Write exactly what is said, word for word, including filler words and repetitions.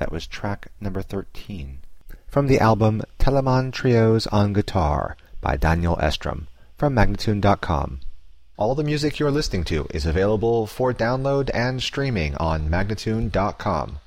That was track number thirteen. From the album Telemann Trios on Guitar by Daniel Estrom from Magnatune dot com. All the music you're listening to is available for download and streaming on Magnatune dot com.